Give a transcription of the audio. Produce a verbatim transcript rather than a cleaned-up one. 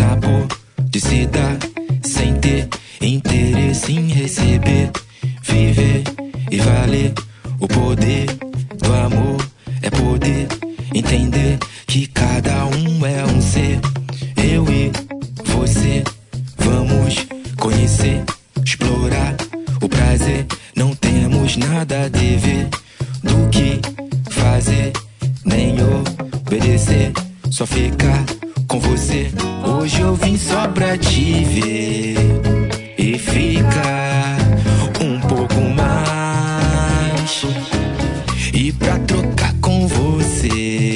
na cor de se dar, sem ter interesse em receber, viver e valer. O poder do amor é poder entender que cada um é um ser. Eu e você vamos conhecer, explorar o prazer. Não temos nada a dever do que fazer, nem obedecer, só ficar com você. Hoje eu vim só pra te ver e ficar um pouco mais, e pra trocar com você